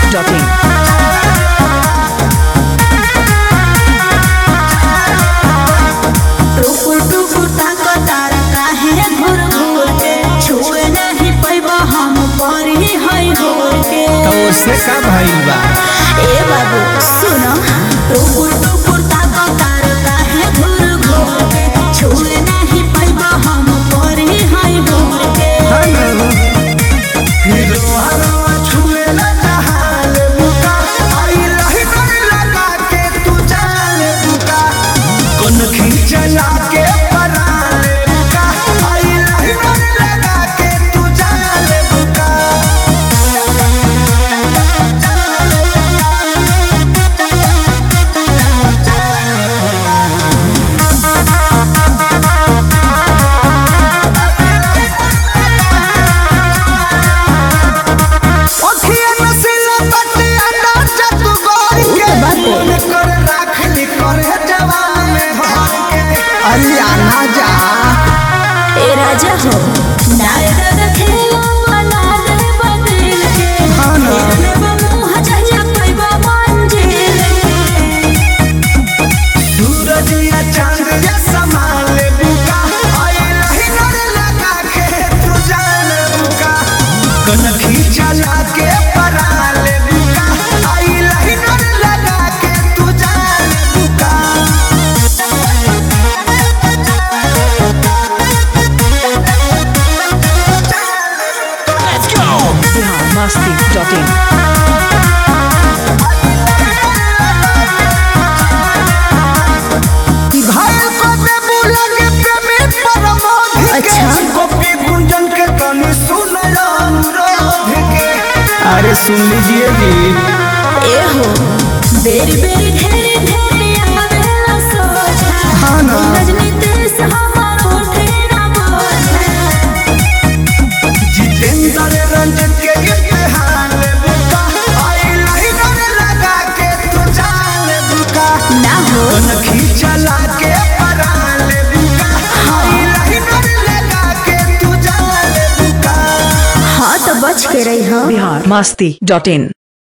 से का भइल बा ए बाबू सुनो टुकुर टुकुर ताको तार काहे घुर घुर के छुए नहीं पाइबा हम परी हाय घुर के हीरो हरो छुए ना जहाल बुका आई रही कर लगा के तू जाने बुका कोन खींचला के पराले बुका आई रही कर लगा के तू जाने बुका राजा हो नायदा खेला मना दे बदल के मेरे मुंह जया पाइबा मंजिल के सूरज या चांद या संभाले बुका आई रही नर लगा के तू जाने बुका कन खींचला के पराले बुका आई रही नर लगा के तू जाने बुका Masti.in अरे सुन लीजिए जी ए हो बेरी बेरी घेरे घेरे आवेला सोचा हाँ ना रजनी देश हमार उठे ना बोझा जितेंद्र रंजन के इम्तिहान बुका आई नहीं डर लगा के तू जाने बुका ना हो कन खींचला के पराले बुका आई नहीं डर लगा के तू जाने बुका हाँ तो बच के रही हो Masti.in